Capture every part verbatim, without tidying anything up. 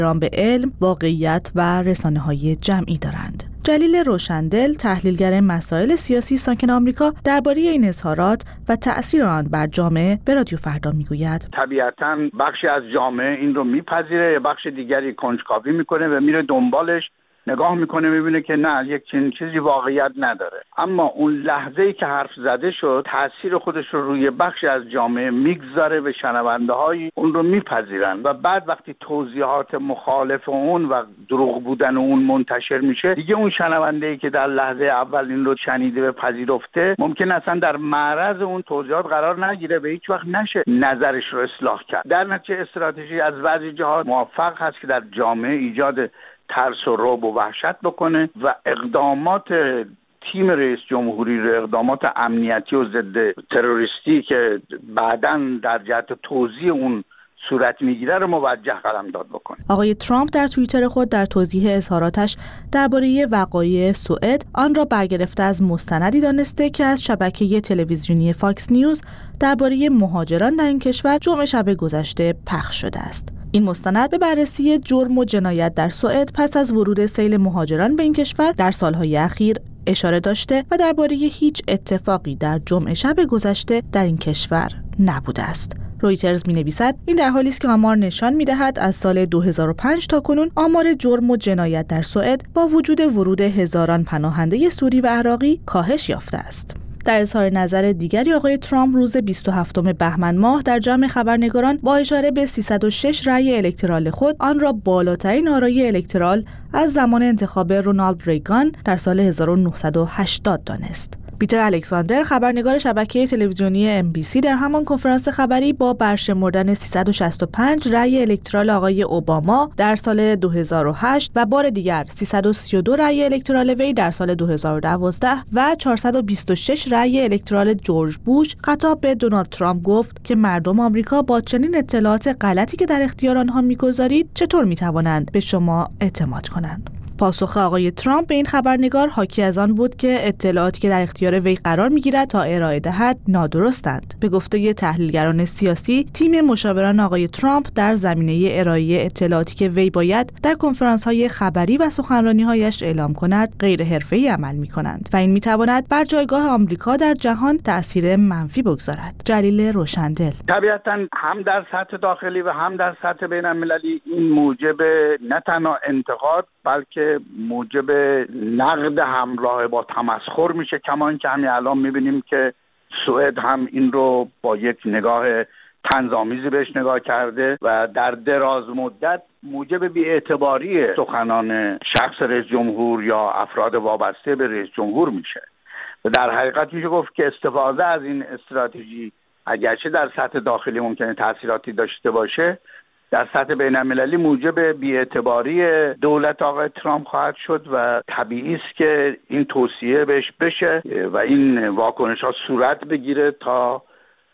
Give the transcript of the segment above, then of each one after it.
احترام به علم، واقعیت و رسانه‌های جمعی دارند. جلیل روشندل، تحلیلگر مسائل سیاسی ساکن آمریکا، درباره این اظهارات و تأثیر آن بر جامعه به رادیو فردا میگوید: طبیعتاً بخشی از جامعه این رو میپذیره، بخش دیگری کنجکاوی میکنه و میره دنبالش، نگاه میکنه میبینه که نه، یک چنین چیزی واقعیت نداره. اما اون لحظه‌ای که حرف زده شد، تأثیر خودش رو روی بخشی از جامعه میگذاره و شنونده های اون رو میپذیرن و بعد وقتی توضیحات مخالف اون و دروغ بودن اون منتشر میشه، دیگه اون شنونده‌ای که در لحظه اول این رو شنیده و پذیرفته ممکن اصلا در معرض اون توضیحات قرار نگیره و هیچ وقت نشه نظرش رو اصلاح کرد. در نتیجه استراتژی از بعضی جهات موفق هست که در جامعه ایجاد ترس و رعب و وحشت بکنه و اقدامات تیم رئیس جمهوری رو، اقدامات امنیتی و ضد تروریستی که بعداً در جهت توزیع اون صورت میگیره رو موجه قلمداد بکنه. آقای ترامپ در توییتر خود در توضیح اظهاراتش درباره وقایع سوئد آن را برگرفته از مستندی دانسته که از شبکه تلویزیونی فاکس نیوز درباره مهاجران در این کشور جمعه شب گذشته پخش شده است. این مستند به بررسی جرم و جنایت در سوئد پس از ورود سیل مهاجران به این کشور در سالهای اخیر اشاره داشته و درباره هیچ اتفاقی در جمعه شب گذشته در این کشور نبوده است. رویترز می‌نویسد این در حالی است که آمار نشان می‌دهد از سال دو هزار و پنج تا کنون آمار جرم و جنایت در سوئد با وجود ورود هزاران پناهنده سوری و عراقی کاهش یافته است. در اظهار نظر دیگری آقای ترامپ روز بیست و هفتم بهمن ماه در جمع خبرنگاران با اشاره به سیصد و شش رأی الکترال خود آن را بالاترین آرای الکترال از زمان انتخاب رونالد ریگان در سال هزار و نهصد و هشتاد دانست. پیتر الکساندر، خبرنگار شبکه تلویزیونی ام بی سی، در همان کنفرانس خبری با برشمردن سیصد و شصت و پنج رأی الکترال آقای اوباما در سال دو هزار و هشت و بار دیگر سیصد و سی و دو رأی الکترال وی در سال دو هزار و دوازده و چهارصد و بیست و شش رأی الکترال جورج بوش خطاب به دونالد ترامپ گفت که مردم آمریکا با چنین اطلاعات غلطی که در اختیار آنها می‌گذارید چطور می‌توانند به شما اعتماد کنند؟ پاسخ آقای ترامپ به این خبرنگار حاکی از آن بود که اطلاعاتی که در اختیار وی قرار می‌گیرد تا ارائه دهد نادرستند. به گفته تحلیلگران سیاسی، تیم مشاوران آقای ترامپ در زمینه ارائه اطلاعاتی که وی باید در کنفرانس‌های خبری و سخنرانی‌هایش اعلام کند غیر حرفه‌ای عمل می‌کنند و این می‌تواند بر جایگاه آمریکا در جهان تأثیر منفی بگذارد. جلیل روشندل: طبیعتاً هم در سطح داخلی و هم در سطح بین‌المللی این موجب نه تنها انتقاد بلکه موجب نقد همراه با تمسخر میشه، کما اینکه همین الان میبینیم که سوئد هم این رو با یک نگاه طنزآمیزی بهش نگاه کرده و در دراز مدت موجب بی‌اعتباری سخنان شخص رئیس جمهور یا افراد وابسته به رئیس جمهور میشه و در حقیقت میشه گفت که استفاده از این استراتژی اگرچه در سطح داخلی ممکنه تأثیراتی داشته باشه، در سطح بین‌المللی موجب بی‌اعتباری دولت آقای ترامپ خواهد شد و طبیعی است که این توصیه بهش بشه و این واکنش‌ها صورت بگیره تا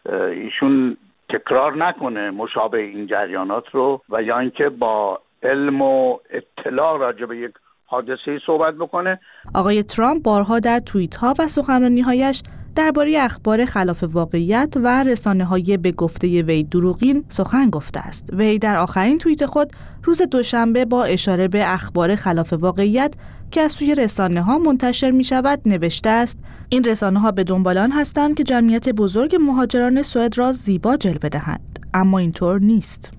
ایشون تکرار نکنه مشابه این جریانات رو و یا اینکه با علم و اطلاع راجع به یک حادثه‌ای صحبت بکنه. آقای ترامپ بارها در توییت‌ها و سخنرانی‌هایش درباره اخبار خلاف واقعیت و رسانه‌های به گفته وی دروغین سخن گفته است. وی در آخرین توییت خود روز دوشنبه با اشاره به اخبار خلاف واقعیت که از سوی رسانه‌ها منتشر می‌شود نوشته است: این رسانه‌ها به دنبال آن هستند که جمعیت بزرگ مهاجران سوئد را زیبا جلوه دهند، اما اینطور نیست.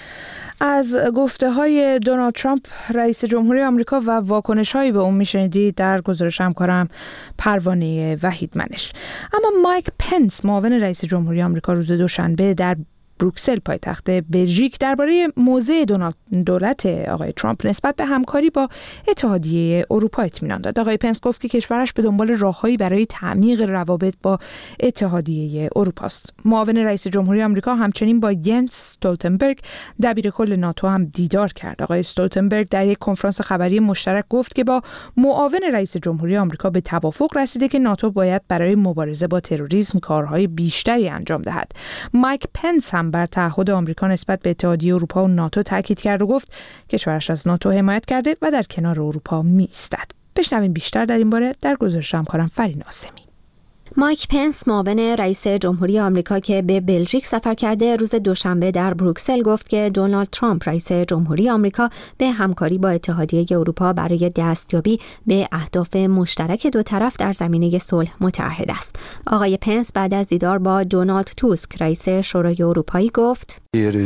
از گفته‌های دونالد ترامپ رئیس جمهوری آمریکا و واکنش‌هایی به اون می‌شنیدید در گزارش همکارم پروانه وحیدمنش. اما مایک پنس، معاون رئیس جمهوری آمریکا، روز دوشنبه در بروکسل پایتخت بلژیک درباره موضع دولت آقای ترامپ نسبت به همکاری با اتحادیه اروپا اطمینان داد. آقای پنس گفت که کشورش به دنبال راههایی برای تعمیق روابط با اتحادیه اروپا است. معاون رئیس جمهوری آمریکا همچنین با ینس استولتنبرگ دبیر کل ناتو هم دیدار کرد. آقای استولتنبرگ در یک کنفرانس خبری مشترک گفت که با معاون رئیس جمهوری آمریکا به توافق رسیده که ناتو باید برای مبارزه با تروریسم کارهای بیشتری انجام دهد. مایک پنس هم بر تعهد آمریکا نسبت به اتحادیه اروپا و ناتو تاکید کرد و گفت کشورش از ناتو حمایت کرده و در کنار اروپا می‌ایستد. بشنویم بیشتر در این باره در گزارش همکارم فرین آسمی. مایک پنس معاون رئیس جمهوری آمریکا که به بلژیک سفر کرده روز دوشنبه در بروکسل گفت که دونالد ترامپ رئیس جمهوری آمریکا به همکاری با اتحادیه اروپا برای دستیابی به اهداف مشترک دو طرف در زمینه صلح متعهد است. آقای پنس بعد از دیدار با دونالد توسک رئیس شورای اروپایی گفت: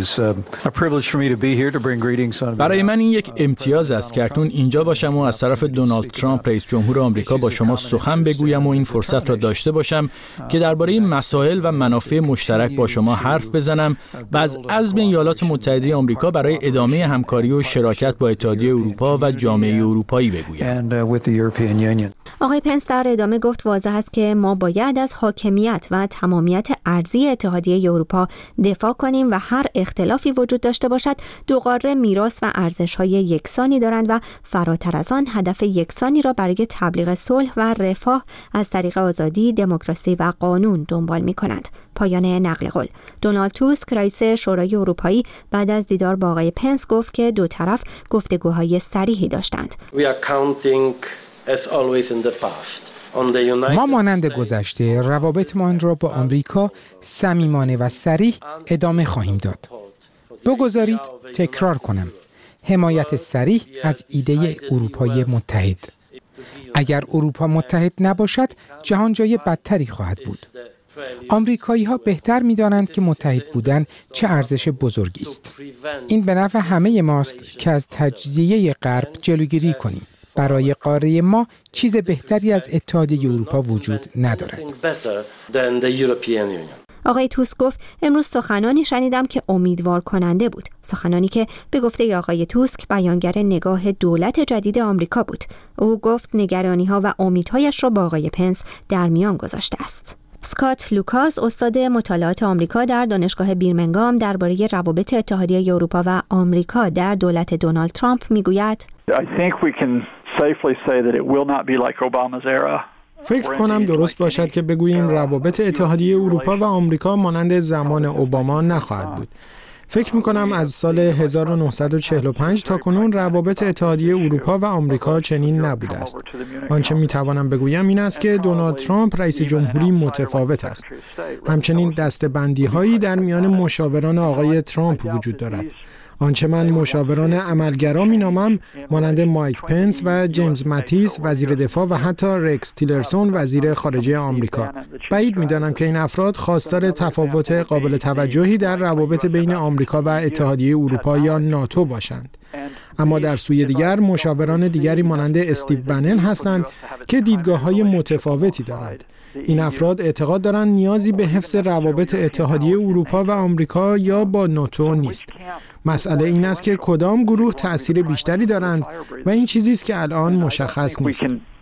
برای من این یک امتیاز است که اکنون اینجا باشم و از طرف دونالد ترامپ رئیس جمهور آمریکا با شما سخن بگویم و این فرصت را داشته باشم که درباره مسائل و منافع مشترک با شما حرف بزنم و از عزم ایالات متحده آمریکا برای ادامه همکاری و شراکت با اتحادیه اروپا و جامعه اروپایی بگویم. آقای پنس در ادامه گفت واضح است که ما باید از حاکمیت و تمامیت ارضی اتحادیه اروپا دفاع کنیم و هر اختلافی وجود داشته باشد دو قاره میراث و ارزش‌های یکسانی دارند و فراتر از آن هدف یکسانی را برای تبلیغ صلح و رفاه از طریق آزادی، دموکراسی و قانون دنبال می‌کنند. پایان نقل قول. دونالد توسک رئیس شورای اروپایی بعد از دیدار با آقای پنس گفت که دو طرف گفتگوهای صریحی داشتند. ما مانند گذشته روابطمان را با آمریکا صمیمانه و صریح ادامه خواهیم داد. بگذارید تکرار کنم. حمایت صریح از ایده اروپای متحد. اگر اروپا متحد نباشد، جهان جای بدتری خواهد بود. آمریکایی‌ها بهتر می‌دانند که متحد بودن چه ارزش بزرگی است. این به نفع همه ماست که از تجزیه غرب جلوگیری کنیم. برای قاره ما چیز بهتری از اتحادیه اروپا وجود ندارد. آقای توسک گفت امروز سخنانی شنیدم که امیدوار کننده بود. سخنانی که به گفته آقای توسک بیانگر نگاه دولت جدید آمریکا بود. او گفت نگرانی‌ها و امیدهایش را با آقای پنس در میان گذاشته است. اسکات لوکاس استاد مطالعات آمریکا در دانشگاه بیرمنگام درباره روابط اتحادیه اروپا و آمریکا در دولت دونالد ترامپ میگوید: فکر کنم درست باشد که بگوییم روابط اتحادیه اروپا و آمریکا مانند زمان اوباما نخواهد بود. فکر می‌کنم از سال هزار و نهصد و چهل و پنج تا کنون روابط اتحادیه اروپا و آمریکا چنین نبوده است. آنچه می‌توانم بگویم این است که دونالد ترامپ رئیس جمهوری متفاوت است. همچنین دسته‌بندی‌هایی در میان مشاوران آقای ترامپ وجود دارد. آنچه من مشاوران عملگرا مینامم مانند مایک پنس و جیمز ماتیس وزیر دفاع و حتی رکس تیلرسون وزیر خارجه آمریکا. بعید می‌دانم که این افراد خواستار تفاوت قابل توجهی در روابط بین آمریکا و اتحادیه اروپا یا ناتو باشند. اما در سوی دیگر مشاوران دیگری مانند استیو بنن هستند که دیدگاه‌های متفاوتی دارند. این افراد اعتقاد دارند نیازی به حفظ روابط اتحادیه اروپا و آمریکا یا با ناتو نیست. مسئله این است که کدام گروه تأثیر بیشتری دارند و این چیزی است که الان مشخص نیست.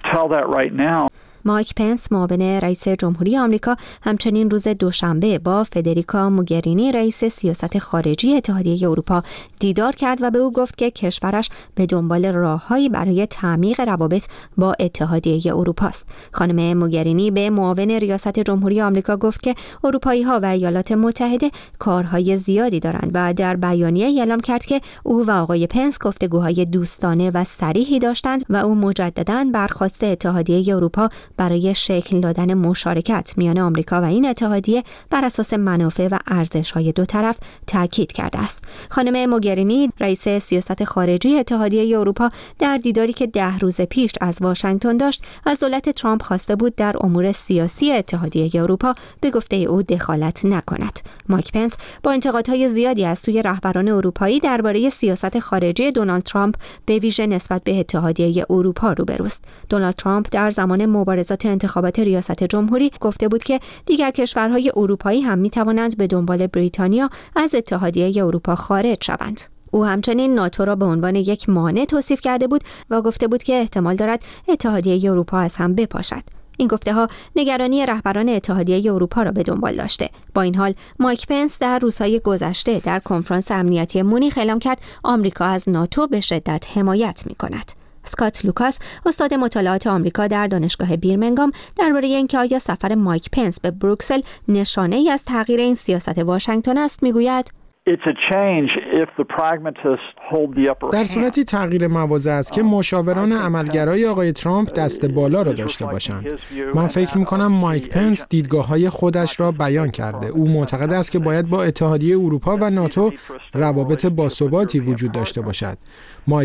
مایک پنس معاون رئیس جمهوری آمریکا همچنین روز دوشنبه با فدریکا موگرینی رئیس سیاست خارجی اتحادیه اروپا دیدار کرد و به او گفت که کشورش به دنبال راههایی برای تعمیق روابط با اتحادیه اروپا است. خانم موگرینی به معاون ریاست جمهوری آمریکا گفت که اروپایی‌ها و ایالات متحده کارهای زیادی دارند و در بیانیه اعلام کرد که او و آقای پنس گفتگوهای دوستانه و صریحی داشتند و او مجدداً برخواست اتحادیه اروپا برای شکل دادن مشارکت میان آمریکا و این اتحادیه بر اساس منافع و ارزش‌های دو طرف تاکید کرده است. خانم موگرینی رئیس سیاست خارجی اتحادیه اروپا در دیداری که ده روز پیش از واشنگتن داشت از دولت ترامپ خواسته بود در امور سیاسی اتحادیه اروپا به گفته او دخالت نکند. مایک پنس با انتقادهای زیادی از سوی رهبران اروپایی درباره سیاست خارجی دونالد ترامپ به ویژه نسبت به اتحادیه اروپا روبروست. دونالد ترامپ در زمان مبارزات انتخابات ریاست جمهوری گفته بود که دیگر کشورهای اروپایی هم می‌توانند به دنبال بریتانیا از اتحادیه اروپا خارج شوند. او همچنین ناتو را به عنوان یک مانع توصیف کرده بود و گفته بود که احتمال دارد اتحادیه اروپا از هم بپاشد. این گفته‌ها نگرانی رهبران اتحادیه اروپا را به دنبال داشته. با این حال مایک پنس در روزهای گذشته در کنفرانس امنیتی مونیخ اعلام کرد آمریکا از ناتو به شدت حمایت می‌کند. اسکات لوکاس استاد مطالعات آمریکا در دانشگاه بیرمنگام درباره اینکه آیا سفر مایک پنس به بروکسل نشانه‌ای از تغییر این سیاست واشنگتن است میگوید: در صورتی تغییر مواضع است که مشاوران عملگرای آقای ترامپ دست بالا را داشته باشند. من فکر می‌کنم مایک پنس دیدگاه‌های خودش را بیان کرده. او معتقد است که باید با اتحادیه اروپا و ناتو روابط باثباتی وجود داشته باشد.